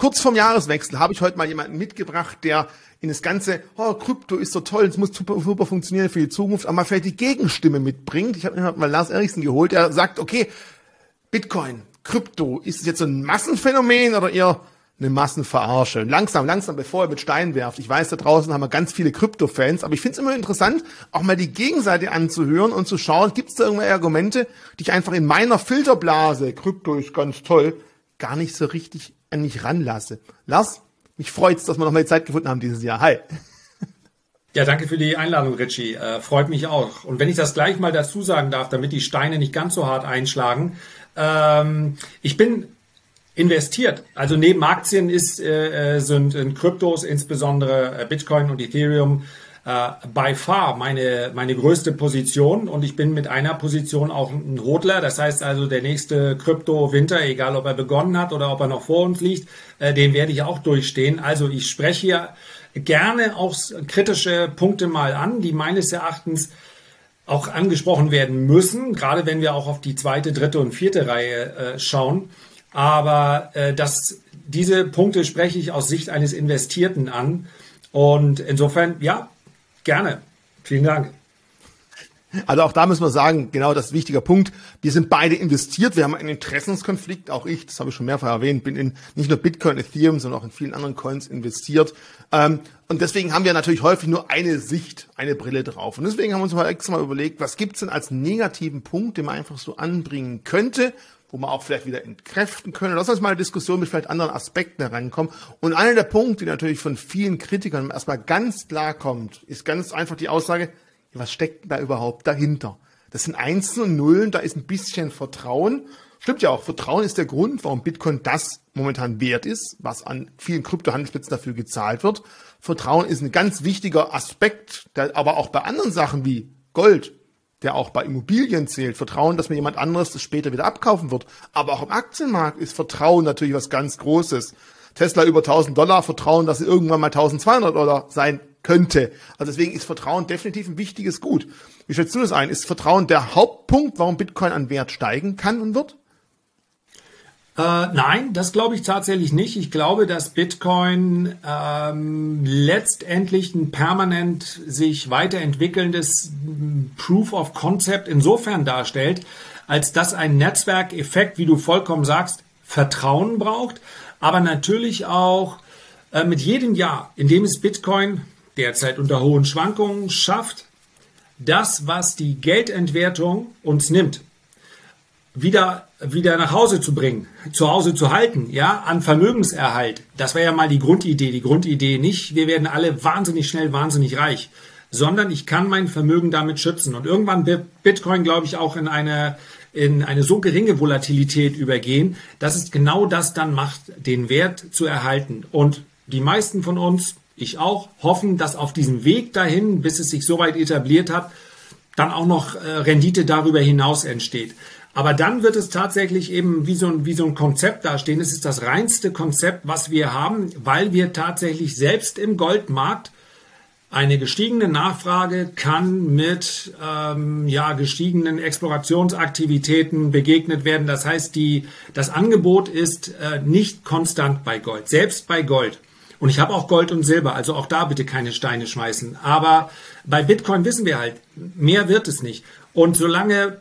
kurz vorm Jahreswechsel habe ich heute mal jemanden mitgebracht, der in das ganze, Krypto ist so toll, es muss super, super funktionieren für die Zukunft, aber mal vielleicht die Gegenstimme mitbringt. Ich habe mir mal Lars Eriksen geholt, der sagt, okay, Bitcoin, Krypto, ist es jetzt so ein Massenphänomen oder eher eine Massenverarsche? Langsam, bevor er mit Steinen werft. Ich weiß, da draußen haben wir ganz viele Krypto-Fans, aber ich finde es immer interessant, auch mal die Gegenseite anzuhören und zu schauen, gibt es da irgendwelche Argumente, die ich einfach in meiner Filterblase, Krypto ist ganz toll, gar nicht so richtig an mich ranlasse. Lars, mich freut's, dass wir noch mal die Zeit gefunden haben dieses Jahr. Hi. Ja, danke für die Einladung, Richie. Freut mich auch. Und wenn ich das gleich mal dazu sagen darf, damit die Steine nicht ganz so hart einschlagen. Ich bin investiert. Also neben Aktien sind Kryptos, insbesondere Bitcoin und Ethereum, by far meine größte Position. Und ich bin mit einer Position auch ein Hodler. Das heißt also, der nächste Krypto-Winter, egal ob er begonnen hat oder ob er noch vor uns liegt, den werde ich auch durchstehen. Also ich spreche hier gerne auch kritische Punkte mal an, die meines Erachtens auch angesprochen werden müssen, gerade wenn wir auch auf die zweite, dritte und vierte Reihe schauen. Aber diese Punkte spreche ich aus Sicht eines Investierten an. Und insofern, ja, gerne. Vielen Dank. Also auch da müssen wir sagen, genau das ist ein wichtiger Punkt. Wir sind beide investiert, wir haben einen Interessenskonflikt, auch ich, das habe ich schon mehrfach erwähnt, bin in nicht nur Bitcoin, Ethereum, sondern auch in vielen anderen Coins investiert. Und deswegen haben wir natürlich häufig nur eine Sicht, eine Brille drauf. Und deswegen haben wir uns mal extra mal überlegt, was gibt's denn als negativen Punkt, den man einfach so anbringen könnte, wo man auch vielleicht wieder entkräften können. Lass uns mal eine Diskussion mit vielleicht anderen Aspekten herankommen. Und einer der Punkte, die natürlich von vielen Kritikern erstmal ganz klar kommt, ist ganz einfach die Aussage, was steckt da überhaupt dahinter? Das sind Einsen und Nullen, da ist ein bisschen Vertrauen. Stimmt ja auch, Vertrauen ist der Grund, warum Bitcoin das momentan wert ist, was an vielen Kryptohandelsplätzen dafür gezahlt wird. Vertrauen ist ein ganz wichtiger Aspekt, der aber auch bei anderen Sachen wie Gold, der auch bei Immobilien zählt. Vertrauen, dass mir jemand anderes das später wieder abkaufen wird. Aber auch im Aktienmarkt ist Vertrauen natürlich was ganz Großes. Tesla über $1.000, Vertrauen, dass sie irgendwann mal $1.200 sein könnte. Also deswegen ist Vertrauen definitiv ein wichtiges Gut. Wie schätzt du das ein? Ist Vertrauen der Hauptpunkt, warum Bitcoin an Wert steigen kann und wird? Nein, das glaube ich tatsächlich nicht. Ich glaube, dass Bitcoin letztendlich ein permanent sich weiterentwickelndes Proof of Concept insofern darstellt, als dass ein Netzwerkeffekt, wie du vollkommen sagst, Vertrauen braucht, aber natürlich auch mit jedem Jahr, in dem es Bitcoin derzeit unter hohen Schwankungen schafft, das, was die Geldentwertung uns nimmt, wieder nach Hause zu bringen, zu Hause zu halten, ja, an Vermögenserhalt. Das wäre ja mal die Grundidee. Die Grundidee nicht, wir werden alle wahnsinnig schnell, wahnsinnig reich, sondern ich kann mein Vermögen damit schützen. Und irgendwann wird Bitcoin, glaube ich, auch in eine so geringe Volatilität übergehen, dass es genau das dann macht, den Wert zu erhalten. Und die meisten von uns, ich auch, hoffen, dass auf diesem Weg dahin, bis es sich so weit etabliert hat, dann auch noch Rendite darüber hinaus entsteht. Aber dann wird es tatsächlich eben wie so ein Konzept dastehen. Es ist das reinste Konzept, was wir haben, weil wir tatsächlich selbst im Goldmarkt eine gestiegene Nachfrage kann mit gestiegenen Explorationsaktivitäten begegnet werden. Das heißt, das Angebot ist nicht konstant bei Gold, selbst bei Gold. Und ich habe auch Gold und Silber, also auch da bitte keine Steine schmeißen. Aber bei Bitcoin wissen wir halt, mehr wird es nicht. Und solange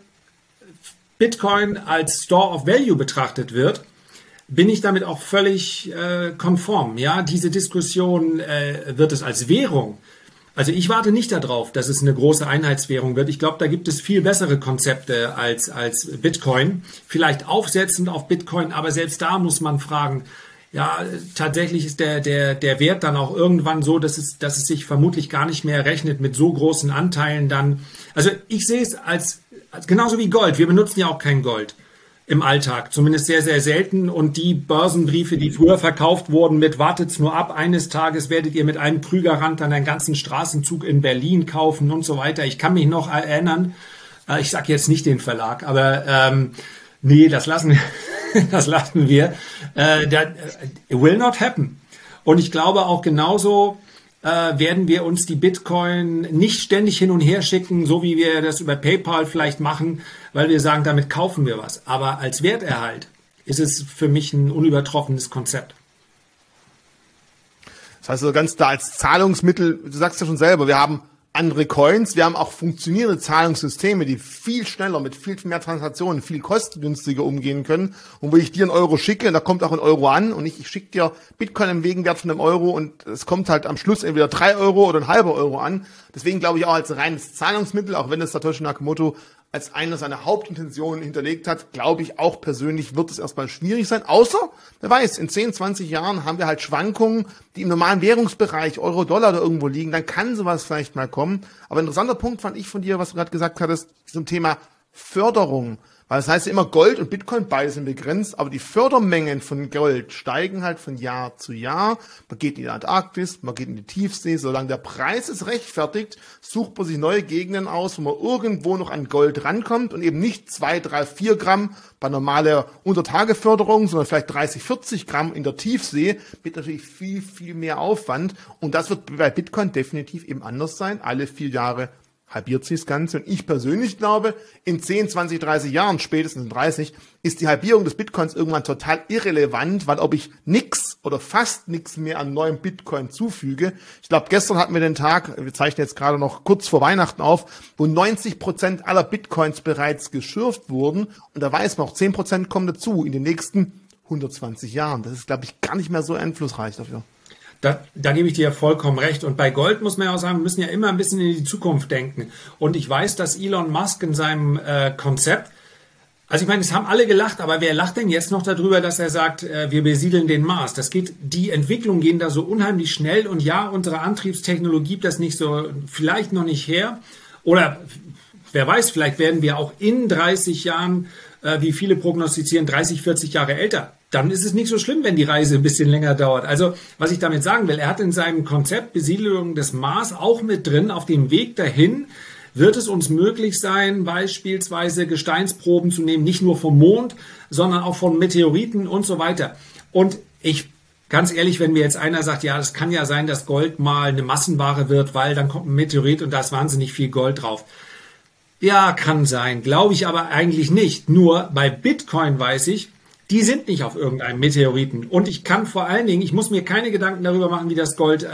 Bitcoin als Store of Value betrachtet wird, bin ich damit auch völlig konform. Ja, diese Diskussion, wird es als Währung? Also ich warte nicht darauf, dass es eine große Einheitswährung wird. Ich glaube, da gibt es viel bessere Konzepte als Bitcoin. Vielleicht aufsetzend auf Bitcoin, aber selbst da muss man fragen, ja, tatsächlich ist der Wert dann auch irgendwann so, dass es sich vermutlich gar nicht mehr rechnet mit so großen Anteilen dann. Also ich sehe es als genauso wie Gold. Wir benutzen ja auch kein Gold im Alltag, zumindest sehr, sehr selten. Und die Börsenbriefe, die früher verkauft wurden mit wartet's nur ab, eines Tages werdet ihr mit einem Krügerrand dann einen ganzen Straßenzug in Berlin kaufen und so weiter. Ich kann mich noch erinnern, ich sage jetzt nicht den Verlag, aber nee, das lassen wir. Das lassen wir. It will not happen. Und ich glaube auch genauso werden wir uns die Bitcoin nicht ständig hin und her schicken, so wie wir das über PayPal vielleicht machen, weil wir sagen, damit kaufen wir was. Aber als Werterhalt ist es für mich ein unübertroffenes Konzept. Das heißt also ganz da als Zahlungsmittel, du sagst ja schon selber, wir haben andere Coins, wir haben auch funktionierende Zahlungssysteme, die viel schneller, mit viel mehr Transaktionen, viel kostengünstiger umgehen können. Und wo ich dir einen Euro schicke, da kommt auch ein Euro an und ich schicke dir Bitcoin im Gegenwert von einem Euro und es kommt halt am Schluss entweder 3 Euro oder ein halber Euro an. Deswegen glaube ich auch als reines Zahlungsmittel, auch wenn es Satoshi Nakamoto als eine seiner Hauptintentionen hinterlegt hat, glaube ich auch persönlich wird es erstmal schwierig sein. Außer, wer weiß, in 10, 20 Jahren haben wir halt Schwankungen, die im normalen Währungsbereich, Euro, Dollar oder irgendwo liegen, dann kann sowas vielleicht mal kommen. Aber ein interessanter Punkt fand ich von dir, was du gerade gesagt hattest, zum Thema Förderung. Weil das heißt ja immer, Gold und Bitcoin, beide sind begrenzt, aber die Fördermengen von Gold steigen halt von Jahr zu Jahr. Man geht in die Antarktis, man geht in die Tiefsee. Solange der Preis es rechtfertigt, sucht man sich neue Gegenden aus, wo man irgendwo noch an Gold rankommt und eben nicht 2, 3, 4 Gramm bei normaler Untertageförderung, sondern vielleicht 30, 40 Gramm in der Tiefsee mit natürlich viel, viel mehr Aufwand. Und das wird bei Bitcoin definitiv eben anders sein. Alle 4 Jahre halbiert sich das Ganze. Und ich persönlich glaube, in 10, 20, 30 Jahren, spätestens in 30, ist die Halbierung des Bitcoins irgendwann total irrelevant, weil ob ich nix oder fast nix mehr an neuem Bitcoin zufüge. Ich glaube, gestern hatten wir den Tag, wir zeichnen jetzt gerade noch kurz vor Weihnachten auf, wo 90% aller Bitcoins bereits geschürft wurden. Und da weiß man auch, 10% kommen dazu in den nächsten 120 Jahren. Das ist, glaube ich, gar nicht mehr so einflussreich dafür. Da gebe ich dir ja vollkommen recht. Und bei Gold muss man ja auch sagen, wir müssen ja immer ein bisschen in die Zukunft denken. Und ich weiß, dass Elon Musk in seinem Konzept, also ich meine, es haben alle gelacht, aber wer lacht denn jetzt noch darüber, dass er sagt, wir besiedeln den Mars? Die Entwicklungen gehen da so unheimlich schnell und ja, unsere Antriebstechnologie gibt das nicht so, vielleicht noch nicht her. Oder wer weiß, vielleicht werden wir auch in 30 Jahren, wie viele prognostizieren, 30, 40 Jahre älter. Dann ist es nicht so schlimm, wenn die Reise ein bisschen länger dauert. Also, was ich damit sagen will, er hat in seinem Konzept Besiedelung des Mars auch mit drin. Auf dem Weg dahin wird es uns möglich sein, beispielsweise Gesteinsproben zu nehmen, nicht nur vom Mond, sondern auch von Meteoriten und so weiter. Und ganz ehrlich, wenn mir jetzt einer sagt, ja, das kann ja sein, dass Gold mal eine Massenware wird, weil dann kommt ein Meteorit und da ist wahnsinnig viel Gold drauf. Ja, kann sein, glaube ich aber eigentlich nicht. Nur bei Bitcoin weiß ich, die sind nicht auf irgendeinem Meteoriten. Und ich kann vor allen Dingen, ich muss mir keine Gedanken darüber machen, wie das Gold,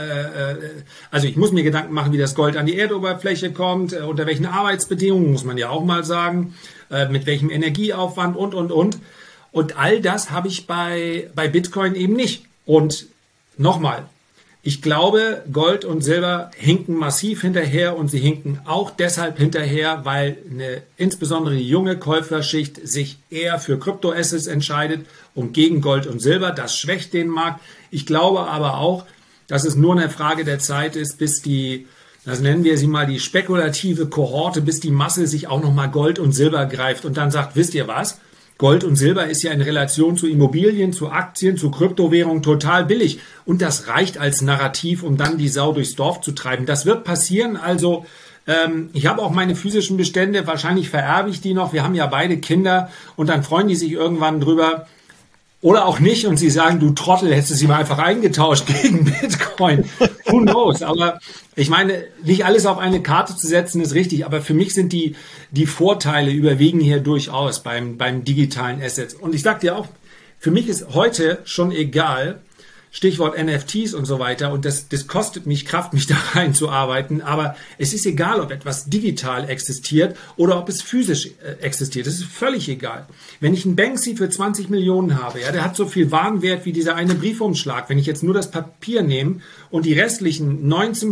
ich muss mir Gedanken machen, wie das Gold an die Erdoberfläche kommt, unter welchen Arbeitsbedingungen, muss man ja auch mal sagen, mit welchem Energieaufwand und. Und all das habe ich bei Bitcoin eben nicht. Und nochmal, ich glaube, Gold und Silber hinken massiv hinterher und sie hinken auch deshalb hinterher, weil insbesondere die junge Käuferschicht sich eher für Kryptoassets entscheidet und gegen Gold und Silber. Das schwächt den Markt. Ich glaube aber auch, dass es nur eine Frage der Zeit ist, bis das nennen wir sie mal die spekulative Kohorte, bis die Masse sich auch nochmal Gold und Silber greift und dann sagt, wisst ihr was? Gold und Silber ist ja in Relation zu Immobilien, zu Aktien, zu Kryptowährungen total billig. Und das reicht als Narrativ, um dann die Sau durchs Dorf zu treiben. Das wird passieren. Also ich habe auch meine physischen Bestände. Wahrscheinlich vererbe ich die noch. Wir haben ja beide Kinder. Und dann freuen die sich irgendwann drüber. Oder auch nicht. Und sie sagen, du Trottel, hättest du sie mal einfach eingetauscht gegen Bitcoin. Who knows? Aber ich meine, nicht alles auf eine Karte zu setzen, ist richtig. Aber für mich sind die Vorteile überwiegen hier durchaus beim digitalen Assets. Und ich sag dir auch, für mich ist heute schon egal, Stichwort NFTs und so weiter. Und das kostet mich Kraft, mich da reinzuarbeiten. Aber es ist egal, ob etwas digital existiert oder ob es physisch existiert. Das ist völlig egal. Wenn ich einen Banksy für 20 Millionen habe, ja, der hat so viel Warenwert wie dieser eine Briefumschlag. Wenn ich jetzt nur das Papier nehme und die restlichen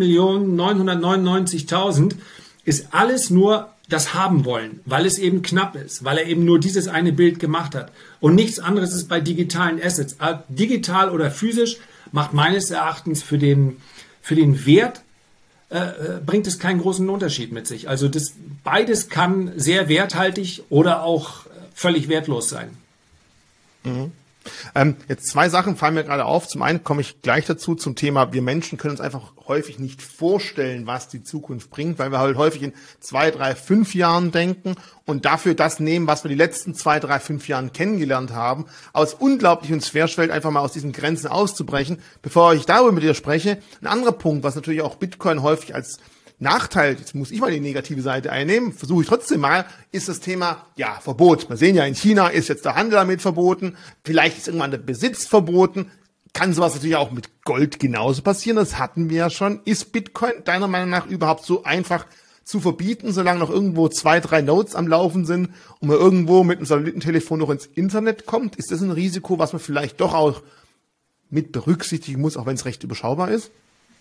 19.999.000 ist alles nur das haben wollen, weil es eben knapp ist, weil er eben nur dieses eine Bild gemacht hat. Und nichts anderes ist bei digitalen Assets. Digital oder physisch macht meines Erachtens für den Wert, bringt es keinen großen Unterschied mit sich. Also beides kann sehr werthaltig oder auch völlig wertlos sein. Mhm. Jetzt 2 Sachen fallen mir gerade auf. Zum einen komme ich gleich dazu zum Thema, wir Menschen können uns einfach häufig nicht vorstellen, was die Zukunft bringt, weil wir halt häufig in 2, 3, 5 Jahren denken und dafür das nehmen, was wir die letzten 2, 3, 5 Jahren kennengelernt haben. Aber es unglaublich uns schwerfällt, einfach mal aus diesen Grenzen auszubrechen. Bevor ich darüber mit dir spreche, ein anderer Punkt, was natürlich auch Bitcoin häufig als Nachteil, jetzt muss ich mal die negative Seite einnehmen, versuche ich trotzdem mal, ist das Thema, Verbot. Wir sehen ja, in China ist jetzt der Handel damit verboten, vielleicht ist irgendwann der Besitz verboten. kann sowas natürlich auch mit Gold genauso passieren. Das hatten wir ja schon. Ist Bitcoin deiner Meinung nach überhaupt so einfach zu verbieten, solange noch irgendwo 2, 3 Nodes am Laufen sind und man irgendwo mit einem Satellitentelefon noch ins Internet kommt? Ist das ein Risiko, was man vielleicht doch auch mit berücksichtigen muss, auch wenn es recht überschaubar ist?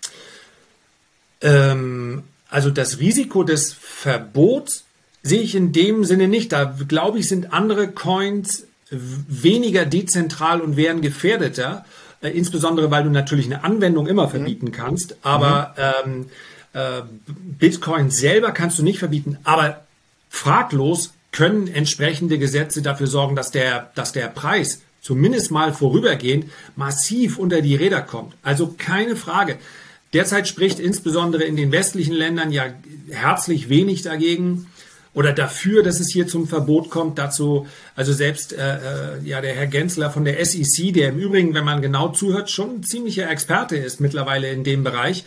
Also das Risiko des Verbots sehe ich in dem Sinne nicht. Da glaube ich, sind andere Coins weniger dezentral und wären gefährdeter. Insbesondere, weil du natürlich eine Anwendung immer verbieten kannst, aber Bitcoin selber kannst du nicht verbieten, aber fraglos können entsprechende Gesetze dafür sorgen, dass der Preis zumindest mal vorübergehend massiv unter die Räder kommt. Also keine Frage. Derzeit spricht insbesondere in den westlichen Ländern ja herzlich wenig dagegen oder dafür, dass es hier zum Verbot kommt. Dazu, also selbst der Herr Gensler von der SEC, der im Übrigen, wenn man genau zuhört, schon ein ziemlicher Experte ist mittlerweile in dem Bereich.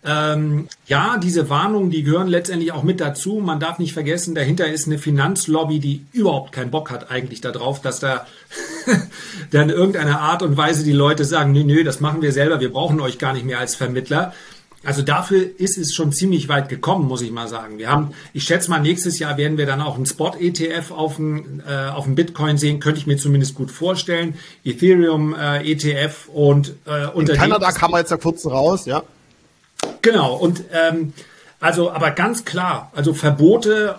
Diese Warnungen, die gehören letztendlich auch mit dazu. Man darf nicht vergessen, dahinter ist eine Finanzlobby, die überhaupt keinen Bock hat eigentlich darauf, dass da dann in irgendeiner Art und Weise die Leute sagen, nö, das machen wir selber, wir brauchen euch gar nicht mehr als Vermittler. Also dafür ist es schon ziemlich weit gekommen, muss ich mal sagen. Ich schätze mal, nächstes Jahr werden wir dann auch einen Spot-ETF auf dem Bitcoin sehen, könnte ich mir zumindest gut vorstellen. Ethereum ETF und in Kanada kam man jetzt ja kurz raus, ja. Genau, und aber ganz klar, also Verbote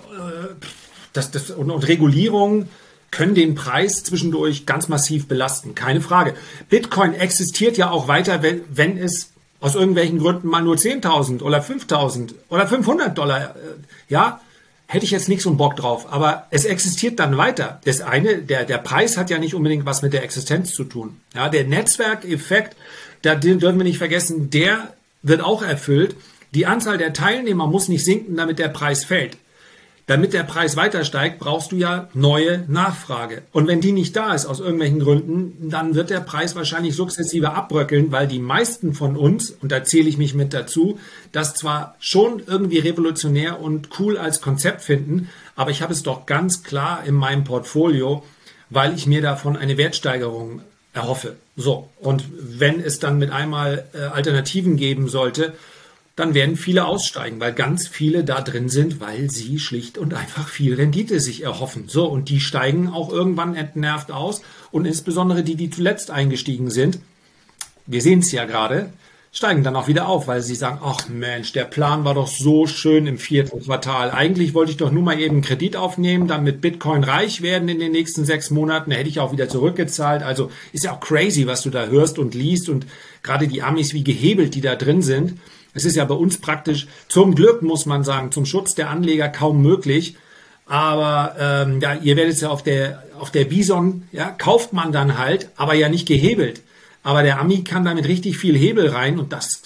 und Regulierungen können den Preis zwischendurch ganz massiv belasten, keine Frage. Bitcoin existiert ja auch weiter, wenn es aus irgendwelchen Gründen mal nur 10.000 oder 5.000 oder $500, hätte ich jetzt nicht so einen Bock drauf. Aber es existiert dann weiter. Der Preis hat ja nicht unbedingt was mit der Existenz zu tun. Ja, der Netzwerkeffekt, den dürfen wir nicht vergessen, der wird auch erfüllt. Die Anzahl der Teilnehmer muss nicht sinken, damit der Preis fällt. Damit der Preis weiter steigt, brauchst du ja neue Nachfrage. Und wenn die nicht da ist, aus irgendwelchen Gründen, dann wird der Preis wahrscheinlich sukzessive abbröckeln, weil die meisten von uns, und da zähle ich mich mit dazu, das zwar schon irgendwie revolutionär und cool als Konzept finden, aber ich habe es doch ganz klar in meinem Portfolio, weil ich mir davon eine Wertsteigerung erhoffe. So, und wenn es dann mit einmal Alternativen geben sollte, dann werden viele aussteigen, weil ganz viele da drin sind, weil sie schlicht und einfach viel Rendite sich erhoffen. So, und die steigen auch irgendwann entnervt aus und insbesondere die zuletzt eingestiegen sind, wir sehen es ja gerade, steigen dann auch wieder auf, weil sie sagen, ach Mensch, der Plan war doch so schön im 4. Quartal. Eigentlich wollte ich doch nur mal eben einen Kredit aufnehmen, dann mit Bitcoin reich werden in den nächsten 6 Monaten. Da hätte ich auch wieder zurückgezahlt. Also ist ja auch crazy, was du da hörst und liest und gerade die Amis, wie gehebelt die da drin sind. Es ist ja bei uns praktisch, zum Glück muss man sagen, zum Schutz der Anleger kaum möglich. Aber ihr werdet es ja auf der Bison, kauft man dann halt, aber ja nicht gehebelt. Aber der Ami kann damit richtig viel Hebel rein und das,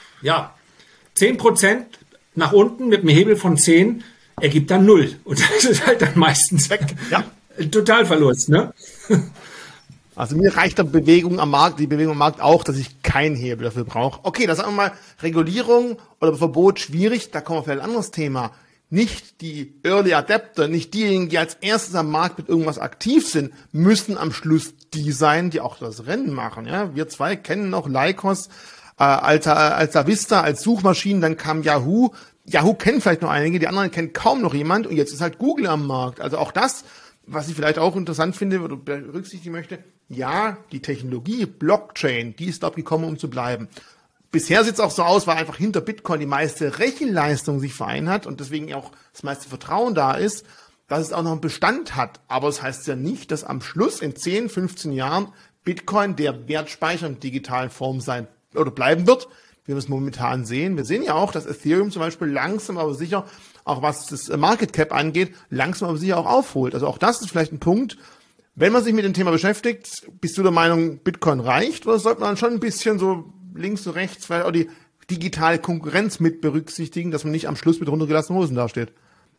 10% nach unten mit einem Hebel von 10 ergibt dann 0. Und das ist halt dann meistens weg. Ja. Totalverlust, ne? Also mir reicht die Bewegung am Markt auch, dass ich keinen Hebel dafür brauche. Okay, das sagen wir mal, Regulierung oder Verbot schwierig, da kommen wir vielleicht ein anderes Thema. Nicht die Early Adapter, nicht diejenigen, die als erstes am Markt mit irgendwas aktiv sind, müssen am Schluss die sein, die auch das Rennen machen. Ja, wir zwei kennen noch Lycos, Alta Vista als Suchmaschinen, dann kam Yahoo. Yahoo kennen vielleicht noch einige, die anderen kennt kaum noch jemand und jetzt ist halt Google am Markt. Also auch das, was ich vielleicht auch interessant finde oder berücksichtigen möchte, ja, die Technologie, Blockchain, die ist dort gekommen, um zu bleiben. Bisher sieht es auch so aus, weil einfach hinter Bitcoin die meiste Rechenleistung sich vereint hat und deswegen auch das meiste Vertrauen da ist, dass es auch noch einen Bestand hat. Aber das heißt ja nicht, dass am Schluss in 10, 15 Jahren Bitcoin der Wertspeicher in digitalen Form sein oder bleiben wird, wie wir es momentan sehen. Wir sehen ja auch, dass Ethereum zum Beispiel langsam aber sicher, auch was das Market Cap angeht, langsam aber sicher auch aufholt. Also auch das ist vielleicht ein Punkt. Wenn man sich mit dem Thema beschäftigt, bist du der Meinung, Bitcoin reicht oder sollte man schon ein bisschen so links und rechts vielleicht auch die digitale Konkurrenz mit berücksichtigen, dass man nicht am Schluss mit runtergelassenen Hosen dasteht?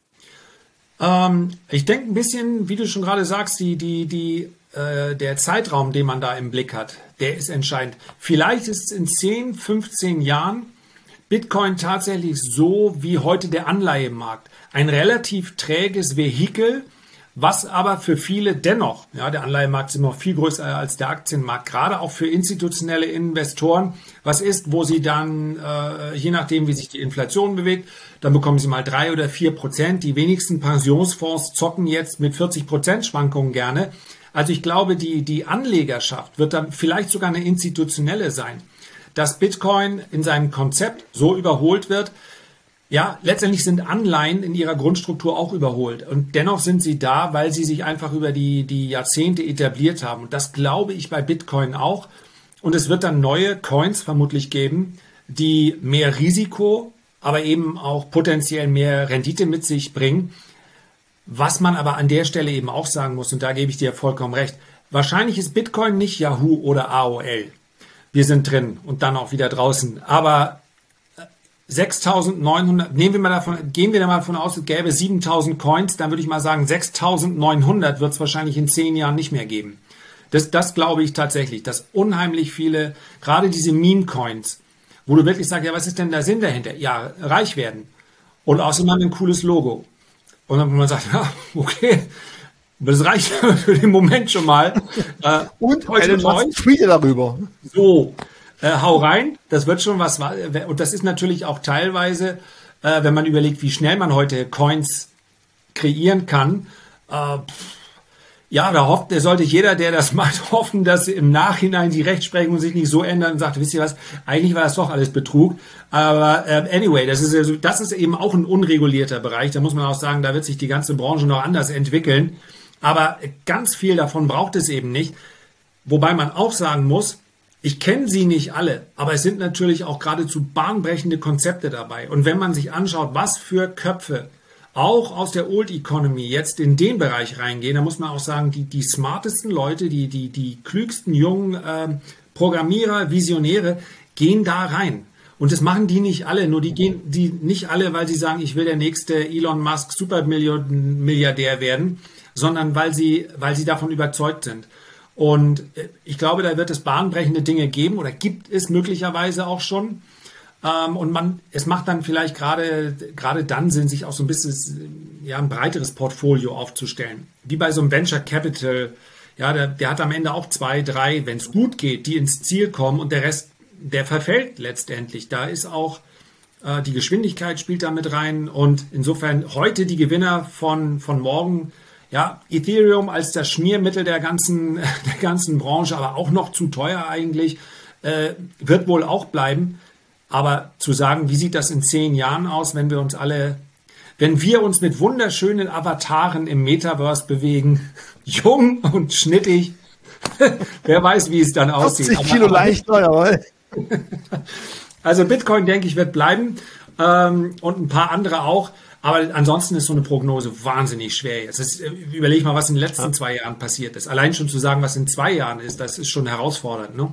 Ich denke ein bisschen, wie du schon gerade sagst, der Zeitraum, den man da im Blick hat, der ist entscheidend. Vielleicht ist es in 10, 15 Jahren Bitcoin tatsächlich so wie heute der Anleihemarkt. Ein relativ träges Vehikel, Was aber für viele dennoch, ja, der Anleihenmarkt ist immer noch viel größer als der Aktienmarkt, gerade auch für institutionelle Investoren, was ist, wo sie dann, je nachdem, wie sich die Inflation bewegt, dann bekommen sie mal 3 oder 4%. Die wenigsten Pensionsfonds zocken jetzt mit 40% Schwankungen gerne. Also ich glaube, die Anlegerschaft wird dann vielleicht sogar eine institutionelle sein. Dass Bitcoin in seinem Konzept so überholt wird, ja, letztendlich sind Anleihen in ihrer Grundstruktur auch überholt. Und dennoch sind sie da, weil sie sich einfach über die Jahrzehnte etabliert haben. Und das glaube ich bei Bitcoin auch. Und es wird dann neue Coins vermutlich geben, die mehr Risiko, aber eben auch potenziell mehr Rendite mit sich bringen. Was man aber an der Stelle eben auch sagen muss, und da gebe ich dir vollkommen recht, wahrscheinlich ist Bitcoin nicht Yahoo oder AOL. Wir sind drin und dann auch wieder draußen. Aber 6.900, gehen wir da mal davon aus, es gäbe 7.000 Coins, dann würde ich mal sagen, 6.900 wird es wahrscheinlich in 10 Jahren nicht mehr geben. Das glaube ich tatsächlich, dass unheimlich viele, gerade diese Meme-Coins, wo du wirklich sagst, ja, was ist denn der Sinn dahinter? Ja, reich werden. Und außerdem haben wir ein cooles Logo. Und dann, wo man sagt, ja, okay, das reicht für den Moment schon mal. Und Elon Musk tweetet darüber. So. Hau rein, das wird schon was, und das ist natürlich auch teilweise, wenn man überlegt, wie schnell man heute Coins kreieren kann, ja, da sollte jeder, der das macht, hoffen, dass im Nachhinein die Rechtsprechung sich nicht so ändert und sagt, wisst ihr was, eigentlich war das doch alles Betrug, aber anyway, das ist eben auch ein unregulierter Bereich, da muss man auch sagen, da wird sich die ganze Branche noch anders entwickeln, aber ganz viel davon braucht es eben nicht, wobei man auch sagen muss, ich kenne sie nicht alle, aber es sind natürlich auch geradezu bahnbrechende Konzepte dabei. Und wenn man sich anschaut, was für Köpfe auch aus der Old Economy jetzt in den Bereich reingehen, dann muss man auch sagen, die smartesten Leute, die klügsten jungen Programmierer, Visionäre gehen da rein. Und das machen die nicht alle, nur die gehen die nicht alle, weil sie sagen, ich will der nächste Elon Musk Supermilliardär werden, sondern weil sie davon überzeugt sind. Und ich glaube, da wird es bahnbrechende Dinge geben oder gibt es möglicherweise auch schon. Und es macht dann vielleicht gerade dann Sinn, sich auch so ein bisschen ein breiteres Portfolio aufzustellen. Wie bei so einem Venture Capital. Ja, der hat am Ende auch 2, 3, wenn es gut geht, die ins Ziel kommen und der Rest, der verfällt letztendlich. Da ist auch die Geschwindigkeit spielt da mit rein. Und insofern heute die Gewinner von morgen. Ja, Ethereum als das Schmiermittel der ganzen Branche, aber auch noch zu teuer eigentlich, wird wohl auch bleiben. Aber zu sagen, wie sieht das in 10 Jahren aus, wenn wir uns mit wunderschönen Avataren im Metaverse bewegen, jung und schnittig, wer weiß, wie es dann aussieht. 50 Kilo leichter, jawohl. Also Bitcoin, denke ich, wird bleiben und ein paar andere auch. Aber ansonsten ist so eine Prognose wahnsinnig schwer jetzt. Überleg mal, was in den letzten 2 Jahren passiert ist. Allein schon zu sagen, was in 2 Jahren ist, das ist schon herausfordernd, ne?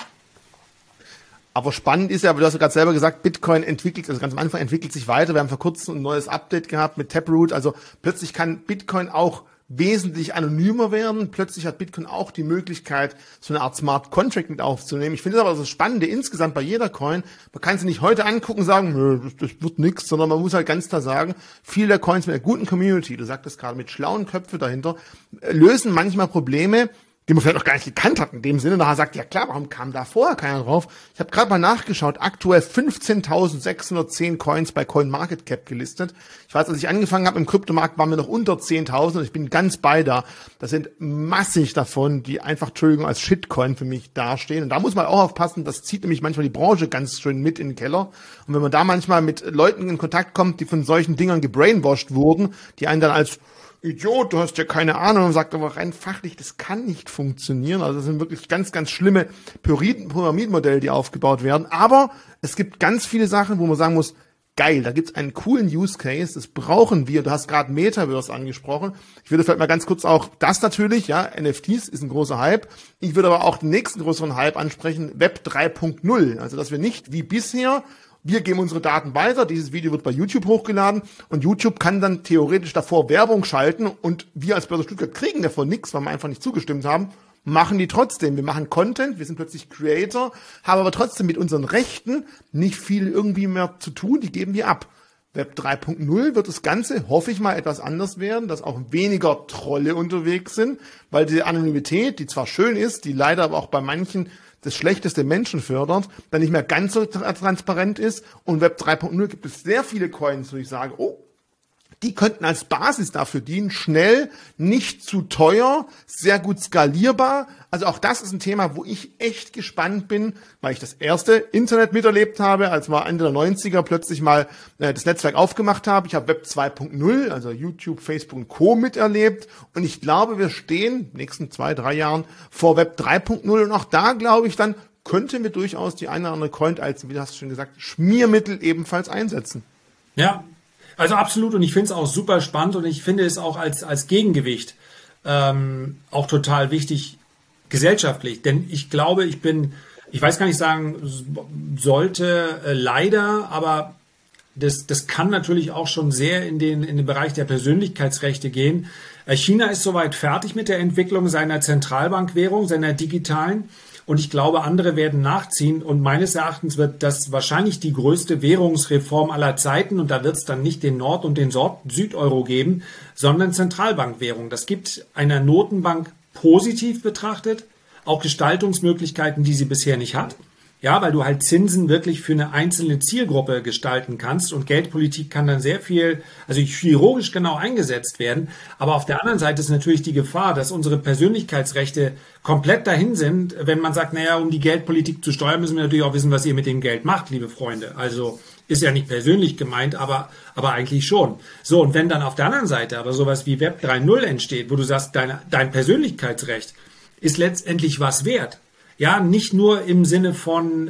Aber spannend ist ja, aber du hast ja gerade selber gesagt, Bitcoin ganz am Anfang entwickelt sich weiter. Wir haben vor kurzem ein neues Update gehabt mit Taproot. Also plötzlich kann Bitcoin auch wesentlich anonymer werden. Plötzlich hat Bitcoin auch die Möglichkeit, so eine Art Smart Contract mit aufzunehmen. Ich finde das aber das Spannende insgesamt bei jeder Coin. Man kann sie nicht heute angucken und sagen, nö, das wird nichts, sondern man muss halt ganz klar sagen, viele der Coins mit einer guten Community, du sagtest gerade, mit schlauen Köpfen dahinter, lösen manchmal Probleme, die man vielleicht auch gar nicht gekannt hat in dem Sinne. Nachher sagt, ja klar, warum kam da vorher keiner drauf? Ich habe gerade mal nachgeschaut, aktuell 15.610 Coins bei CoinMarketCap gelistet. Ich weiß, als ich angefangen habe im Kryptomarkt, waren wir noch unter 10.000 und ich bin ganz bei da. Das sind massig davon, die einfach, Entschuldigung, als Shitcoin für mich dastehen. Und da muss man auch aufpassen, das zieht nämlich manchmal die Branche ganz schön mit in den Keller. Und wenn man da manchmal mit Leuten in Kontakt kommt, die von solchen Dingern gebrainwashed wurden, die einen dann als Idiot, du hast ja keine Ahnung, und sagt aber rein fachlich, das kann nicht funktionieren. Also das sind wirklich ganz, ganz schlimme Pyramidenmodelle, die aufgebaut werden. Aber es gibt ganz viele Sachen, wo man sagen muss, geil, da gibt's einen coolen Use Case, das brauchen wir. Du hast gerade Metaverse angesprochen. Ich würde vielleicht mal ganz kurz auch das natürlich, ja, NFTs ist ein großer Hype. Ich würde aber auch den nächsten größeren Hype ansprechen, Web 3.0. Also dass wir nicht wie bisher, wir geben unsere Daten weiter, dieses Video wird bei YouTube hochgeladen und YouTube kann dann theoretisch davor Werbung schalten und wir als Börse Stuttgart kriegen davon nichts, weil wir einfach nicht zugestimmt haben, machen die trotzdem. Wir machen Content, wir sind plötzlich Creator, haben aber trotzdem mit unseren Rechten nicht viel irgendwie mehr zu tun, die geben wir ab. Web 3.0 wird das Ganze, hoffe ich mal, etwas anders werden, dass auch weniger Trolle unterwegs sind, weil diese Anonymität, die zwar schön ist, die leider aber auch bei manchen das schlechteste Menschen fördert, dann nicht mehr ganz so transparent ist. Und Web 3.0 gibt es sehr viele Coins, wo ich sage, oh, die könnten als Basis dafür dienen, schnell, nicht zu teuer, sehr gut skalierbar. Also auch das ist ein Thema, wo ich echt gespannt bin, weil ich das erste Internet miterlebt habe, als wir Ende der 90er plötzlich mal das Netzwerk aufgemacht haben. Ich habe Web 2.0, also YouTube, Facebook und Co. miterlebt. Und ich glaube, wir stehen in den nächsten 2-3 Jahren vor Web 3.0. Und auch da, glaube ich, dann könnten wir durchaus die eine oder andere Coin als, wie du hast schon gesagt, Schmiermittel ebenfalls einsetzen. Ja, also absolut, und ich finde es auch super spannend und ich finde es auch als Gegengewicht auch total wichtig gesellschaftlich, denn ich glaube, ich weiß gar nicht sagen sollte, leider, aber das kann natürlich auch schon sehr in den Bereich der Persönlichkeitsrechte gehen. China ist soweit fertig mit der Entwicklung seiner Zentralbankwährung, seiner digitalen. Und ich glaube, andere werden nachziehen. Und meines Erachtens wird das wahrscheinlich die größte Währungsreform aller Zeiten. Und da wird es dann nicht den Nord- und den Südeuro geben, sondern Zentralbankwährung. Das gibt einer Notenbank positiv betrachtet auch Gestaltungsmöglichkeiten, die sie bisher nicht hat. Ja, weil du halt Zinsen wirklich für eine einzelne Zielgruppe gestalten kannst und Geldpolitik kann dann sehr viel, also chirurgisch genau eingesetzt werden. Aber auf der anderen Seite ist natürlich die Gefahr, dass unsere Persönlichkeitsrechte komplett dahin sind, wenn man sagt, naja, um die Geldpolitik zu steuern, müssen wir natürlich auch wissen, was ihr mit dem Geld macht, liebe Freunde. Also ist ja nicht persönlich gemeint, aber eigentlich schon. So, und wenn dann auf der anderen Seite aber sowas wie Web 3.0 entsteht, wo du sagst, dein Persönlichkeitsrecht ist letztendlich was wert. Ja, nicht nur im Sinne von,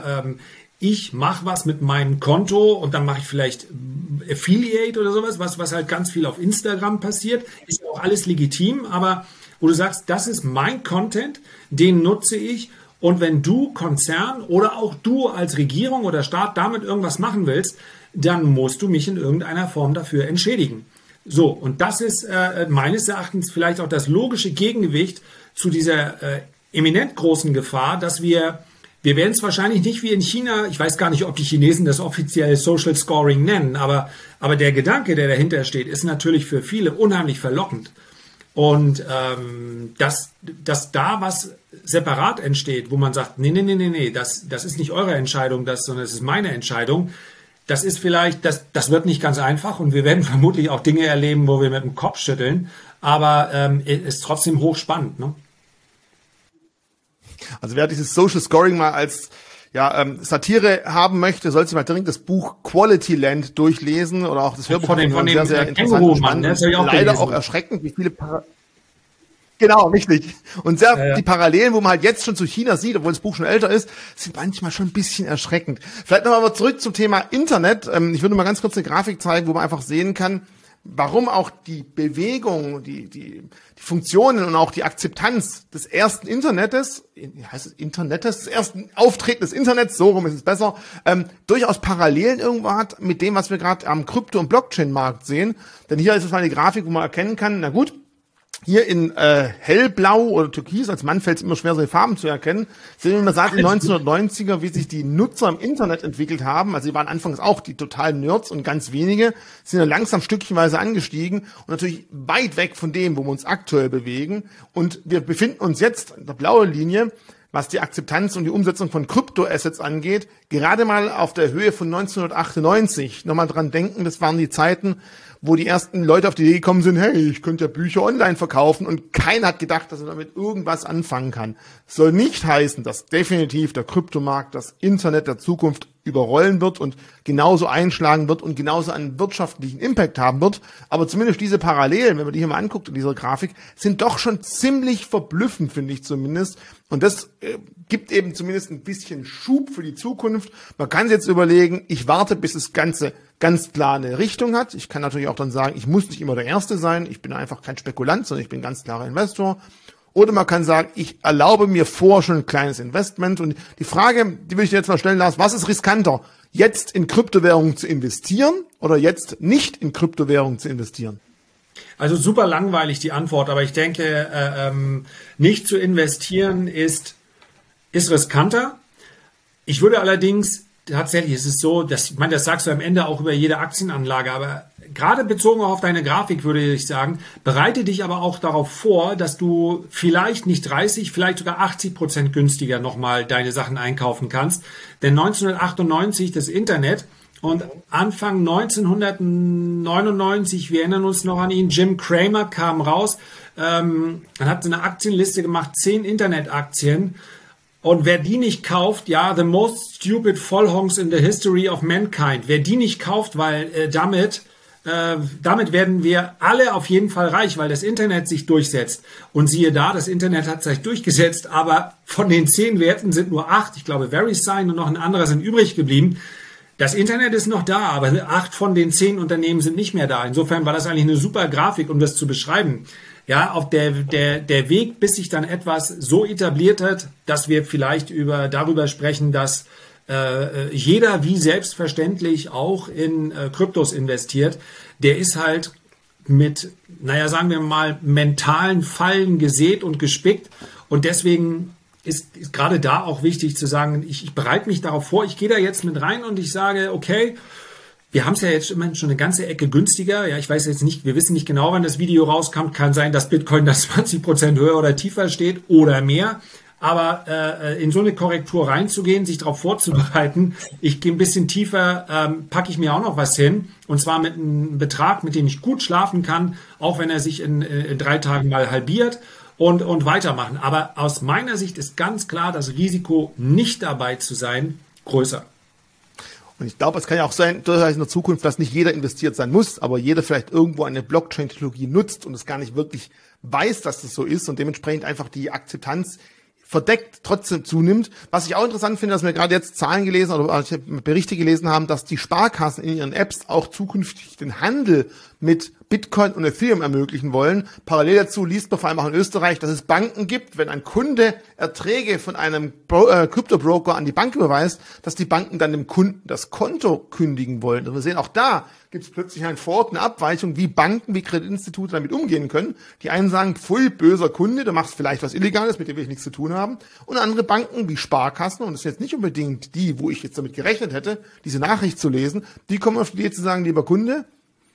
ich mache was mit meinem Konto und dann mache ich vielleicht Affiliate oder sowas, was halt ganz viel auf Instagram passiert. Ist ja auch alles legitim, aber wo du sagst, das ist mein Content, den nutze ich. Und wenn du Konzern oder auch du als Regierung oder Staat damit irgendwas machen willst, dann musst du mich in irgendeiner Form dafür entschädigen. So, und das ist meines Erachtens vielleicht auch das logische Gegengewicht zu dieser eminent großen Gefahr, dass wir werden es wahrscheinlich nicht wie in China, ich weiß gar nicht, ob die Chinesen das offiziell Social Scoring nennen, aber der Gedanke, der dahinter steht, ist natürlich für viele unheimlich verlockend. Und dass da was separat entsteht, wo man sagt, nee, das ist nicht eure Entscheidung, sondern es ist meine Entscheidung, das ist vielleicht, das wird nicht ganz einfach und wir werden vermutlich auch Dinge erleben, wo wir mit dem Kopf schütteln, aber ist trotzdem hochspannend, ne? Also wer dieses Social Scoring mal als Satire haben möchte, soll sich mal dringend das Buch Quality Land durchlesen oder auch das Hörbuch von dem sehr, sehr interessant und spannend. Leider auch erschreckend, wie viele Genau, richtig. Und die Parallelen, wo man halt jetzt schon zu China sieht, obwohl das Buch schon älter ist, sind manchmal schon ein bisschen erschreckend. Vielleicht nochmal zurück zum Thema Internet. Ich würde mal ganz kurz eine Grafik zeigen, wo man einfach sehen kann, warum auch die Bewegung, die Funktionen und auch die Akzeptanz des ersten Internetes, des ersten Auftreten des Internets, so rum ist es besser, durchaus Parallelen irgendwo hat mit dem, was wir gerade am Krypto- und Blockchain-Markt sehen. Denn hier ist es mal eine Grafik, wo man erkennen kann, na gut, hier in hellblau oder türkis, als Mann fällt es immer schwer, seine Farben zu erkennen, sehen wir mal seit den 1990er, wie sich die Nutzer im Internet entwickelt haben. Also sie waren anfangs auch die totalen Nerds und ganz wenige, sind dann langsam stückchenweise angestiegen und natürlich weit weg von dem, wo wir uns aktuell bewegen. Und wir befinden uns jetzt in der blauen Linie, was die Akzeptanz und die Umsetzung von Kryptoassets angeht, gerade mal auf der Höhe von 1998. Nochmal dran denken, das waren die Zeiten, wo die ersten Leute auf die Idee gekommen sind, hey, ich könnte ja Bücher online verkaufen und keiner hat gedacht, dass er damit irgendwas anfangen kann. Soll nicht heißen, dass definitiv der Kryptomarkt das Internet der Zukunft überrollen wird und genauso einschlagen wird und genauso einen wirtschaftlichen Impact haben wird. Aber zumindest diese Parallelen, wenn man die hier mal anguckt in dieser Grafik, sind doch schon ziemlich verblüffend, finde ich zumindest. Und das gibt eben zumindest ein bisschen Schub für die Zukunft. Man kann sich jetzt überlegen, ich warte, bis das Ganze ganz klar eine Richtung hat. Ich kann natürlich auch dann sagen, ich muss nicht immer der Erste sein. Ich bin einfach kein Spekulant, sondern ich bin ein ganz klarer Investor. Oder man kann sagen, ich erlaube mir vor schon ein kleines Investment. Und die Frage, die will ich dir jetzt mal stellen, Lars, was ist riskanter? Jetzt in Kryptowährungen zu investieren oder jetzt nicht in Kryptowährungen zu investieren? Also super langweilig die Antwort, aber ich denke, nicht zu investieren ist riskanter. Ich würde allerdings tatsächlich ist es so, ich meine, das sagst du am Ende auch über jede Aktienanlage, aber gerade bezogen auch auf deine Grafik würde ich sagen, bereite dich aber auch darauf vor, dass du vielleicht nicht 30, vielleicht sogar 80% günstiger nochmal deine Sachen einkaufen kannst. Denn 1998 das Internet und Anfang 1999, wir erinnern uns noch an ihn, Jim Cramer kam raus, hat eine Aktienliste gemacht, 10 Internetaktien. Und wer die nicht kauft, ja, the most stupid Vollhongs in the history of mankind. Wer die nicht kauft, weil damit werden wir alle auf jeden Fall reich, weil das Internet sich durchsetzt. Und siehe da, das Internet hat sich durchgesetzt, aber von den 10 Werten sind nur 8, ich glaube VeriSign und noch ein anderer sind übrig geblieben. Das Internet ist noch da, aber 8 von den 10 Unternehmen sind nicht mehr da. Insofern war das eigentlich eine super Grafik, um das zu beschreiben. Ja, auf der Weg, bis sich dann etwas so etabliert hat, dass wir vielleicht darüber sprechen, dass jeder wie selbstverständlich auch in Kryptos investiert, der ist halt mit, sagen wir mal, mentalen Fallen gesät und gespickt. Und deswegen ist gerade da auch wichtig zu sagen, ich bereite mich darauf vor, ich gehe da jetzt mit rein und ich sage, okay, wir haben es ja jetzt immerhin schon eine ganze Ecke günstiger. Ja, ich weiß jetzt nicht, wir wissen nicht genau, wann das Video rauskommt. Kann sein, dass Bitcoin da 20% höher oder tiefer steht oder mehr. Aber in so eine Korrektur reinzugehen, sich darauf vorzubereiten, ich gehe ein bisschen tiefer, packe ich mir auch noch was hin. Und zwar mit einem Betrag, mit dem ich gut schlafen kann, auch wenn er sich in 3 Tagen mal halbiert und weitermachen. Aber aus meiner Sicht ist ganz klar das Risiko, nicht dabei zu sein, größer. Und ich glaube, es kann ja auch sein, durchaus in der Zukunft, dass nicht jeder investiert sein muss, aber jeder vielleicht irgendwo eine Blockchain-Technologie nutzt und es gar nicht wirklich weiß, dass das so ist und dementsprechend einfach die Akzeptanz verdeckt trotzdem zunimmt. Was ich auch interessant finde, dass wir gerade jetzt Zahlen gelesen oder Berichte gelesen haben, dass die Sparkassen in ihren Apps auch zukünftig den Handel mit Bitcoin und Ethereum ermöglichen wollen. Parallel dazu liest man vor allem auch in Österreich, dass es Banken gibt, wenn ein Kunde Erträge von einem Krypto-Broker an die Bank überweist, dass die Banken dann dem Kunden das Konto kündigen wollen. Und wir sehen, auch da gibt es plötzlich ein Vor- und eine Abweichung, wie Banken, wie Kreditinstitute damit umgehen können. Die einen sagen, pfui, böser Kunde, du machst vielleicht was Illegales, mit dem will ich nichts zu tun haben. Und andere Banken wie Sparkassen, und das sind jetzt nicht unbedingt die, wo ich jetzt damit gerechnet hätte, diese Nachricht zu lesen, die kommen auf die Idee zu sagen, lieber Kunde,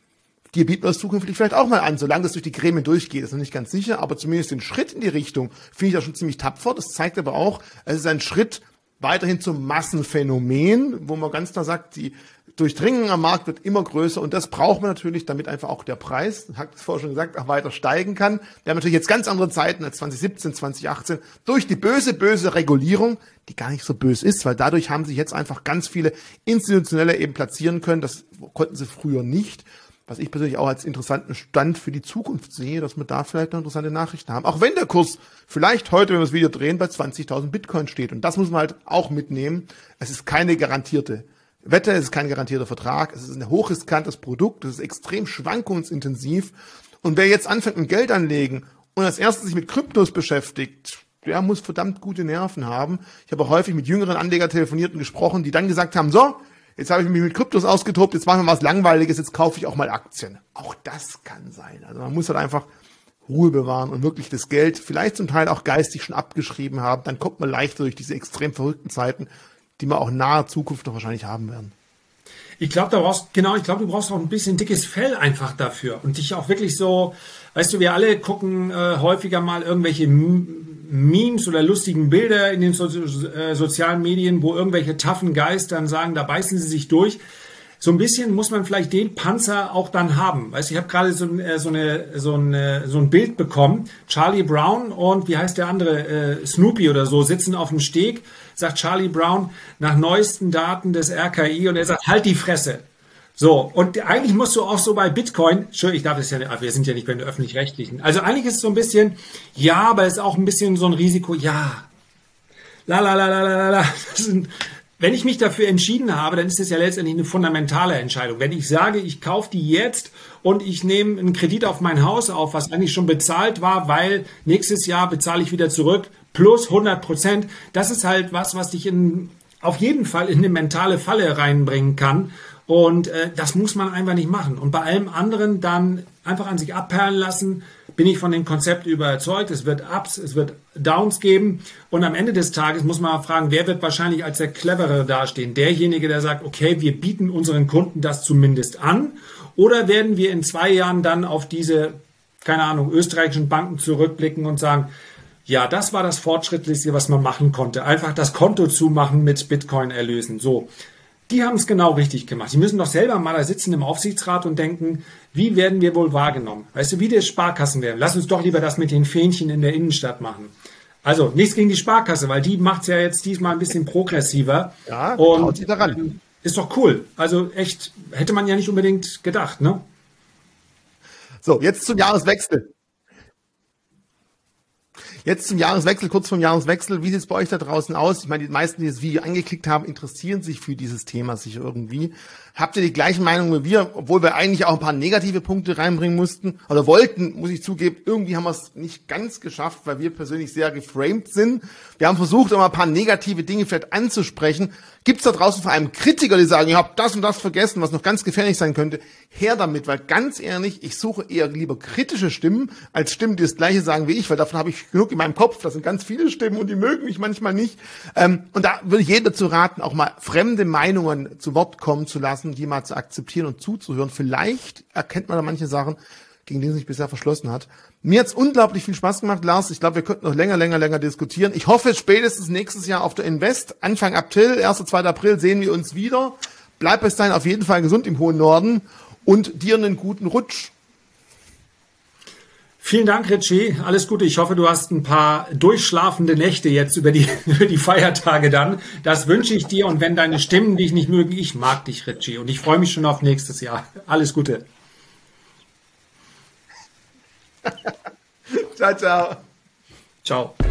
dir bieten wir das zukünftig vielleicht auch mal an, solange das durch die Gremien durchgeht. Das ist noch nicht ganz sicher, aber zumindest den Schritt in die Richtung finde ich da schon ziemlich tapfer. Das zeigt aber auch, es ist ein Schritt weiterhin zum Massenphänomen, wo man ganz klar sagt, die Durchdringung am Markt wird immer größer und das braucht man natürlich, damit einfach auch der Preis, hat es vorher schon gesagt, auch weiter steigen kann. Wir haben natürlich jetzt ganz andere Zeiten als 2017, 2018 durch die böse Regulierung, die gar nicht so böse ist, weil dadurch haben sich jetzt einfach ganz viele Institutionelle eben platzieren können. Das konnten sie früher nicht. Was ich persönlich auch als interessanten Stand für die Zukunft sehe, dass wir da vielleicht noch interessante Nachrichten haben. Auch wenn der Kurs vielleicht heute, wenn wir das Video drehen, bei 20.000 Bitcoin steht. Und das muss man halt auch mitnehmen. Es ist keine garantierte Wette, es ist kein garantierter Vertrag. Es ist ein hochriskantes Produkt. Es ist extrem schwankungsintensiv. Und wer jetzt anfängt mit Geld anlegen und als erstes sich mit Kryptos beschäftigt, der muss verdammt gute Nerven haben. Ich habe auch häufig mit jüngeren Anlegern telefoniert und gesprochen, die dann gesagt haben, so, jetzt habe ich mich mit Kryptos ausgetobt, jetzt machen wir was Langweiliges, jetzt kaufe ich auch mal Aktien. Auch das kann sein. Also man muss halt einfach Ruhe bewahren und wirklich das Geld vielleicht zum Teil auch geistig schon abgeschrieben haben. Dann kommt man leichter durch diese extrem verrückten Zeiten, die wir auch in naher Zukunft noch wahrscheinlich haben werden. Ich glaube, du brauchst auch ein bisschen dickes Fell einfach dafür und dich auch wirklich so, weißt du, wir alle gucken häufiger mal irgendwelche Memes oder lustigen Bilder in den sozialen Medien, wo irgendwelche taffen Guys dann sagen, da beißen sie sich durch. So ein bisschen muss man vielleicht den Panzer auch dann haben. Weißt du, ich habe gerade so ein Bild bekommen. Charlie Brown und wie heißt der andere? Snoopy oder so sitzen auf dem Steg, sagt Charlie Brown nach neuesten Daten des RKI und er sagt, halt die Fresse. So, und eigentlich musst du auch so bei Bitcoin, ich darf das ja nicht, wir sind ja nicht bei den Öffentlich-Rechtlichen. Also eigentlich ist es so ein bisschen, ja, aber es ist auch ein bisschen so ein Risiko, ja. Wenn ich mich dafür entschieden habe, dann ist es ja letztendlich eine fundamentale Entscheidung. Wenn ich sage, ich kaufe die jetzt und ich nehme einen Kredit auf mein Haus auf, was eigentlich schon bezahlt war, weil nächstes Jahr bezahle ich wieder zurück, plus 100%, das ist halt was dich auf jeden Fall in eine mentale Falle reinbringen kann. Und das muss man einfach nicht machen. Und bei allem anderen dann einfach an sich abperlen lassen, bin ich von dem Konzept überzeugt. Es wird Ups, es wird Downs geben. Und am Ende des Tages muss man fragen, wer wird wahrscheinlich als der Cleverere dastehen? Derjenige, der sagt, okay, wir bieten unseren Kunden das zumindest an. Oder werden wir in 2 Jahren dann auf diese, keine Ahnung, österreichischen Banken zurückblicken und sagen, ja, das war das Fortschrittlichste, was man machen konnte. Einfach das Konto zumachen mit Bitcoin-Erlösen. So. Die haben es genau richtig gemacht. Die müssen doch selber mal da sitzen im Aufsichtsrat und denken, wie werden wir wohl wahrgenommen? Weißt du, wie die Sparkassen werden? Lass uns doch lieber das mit den Fähnchen in der Innenstadt machen. Also nichts gegen die Sparkasse, weil die macht es ja jetzt diesmal ein bisschen progressiver. Ja, und haut sie daran. Ist doch cool. Also echt, hätte man ja nicht unbedingt gedacht, ne? So, jetzt zum Jahreswechsel. Jetzt zum Jahreswechsel, kurz vom Jahreswechsel. Wie sieht es bei euch da draußen aus? Ich meine, die meisten, die das Video angeklickt haben, interessieren sich für dieses Thema sicher irgendwie. Habt ihr die gleichen Meinungen wie wir, obwohl wir eigentlich auch ein paar negative Punkte reinbringen mussten oder wollten, muss ich zugeben, irgendwie haben wir es nicht ganz geschafft, weil wir persönlich sehr geframed sind. Wir haben versucht, immer ein paar negative Dinge vielleicht anzusprechen. Gibt es da draußen vor allem Kritiker, die sagen, ihr habt das und das vergessen, was noch ganz gefährlich sein könnte? Her damit, weil ganz ehrlich, ich suche eher lieber kritische Stimmen, als Stimmen, die das Gleiche sagen wie ich, weil davon habe ich genug in meinem Kopf. Das sind ganz viele Stimmen und die mögen mich manchmal nicht. Und da würde ich jedem dazu raten, auch mal fremde Meinungen zu Wort kommen zu lassen, die mal zu akzeptieren und zuzuhören. Vielleicht erkennt man da manche Sachen, gegen die es sich bisher verschlossen hat. Mir hat's unglaublich viel Spaß gemacht, Lars. Ich glaube, wir könnten noch länger diskutieren. Ich hoffe, spätestens nächstes Jahr auf der Invest, Anfang April, 1. 2. April sehen wir uns wieder. Bleib bis dahin auf jeden Fall gesund im hohen Norden und dir einen guten Rutsch. Vielen Dank, Richie. Alles Gute. Ich hoffe, du hast ein paar durchschlafende Nächte jetzt über die Feiertage dann. Das wünsche ich dir. Und wenn deine Stimmen dich nicht mögen, ich mag dich, Richie. Und ich freue mich schon auf nächstes Jahr. Alles Gute. Ciao, ciao. Ciao.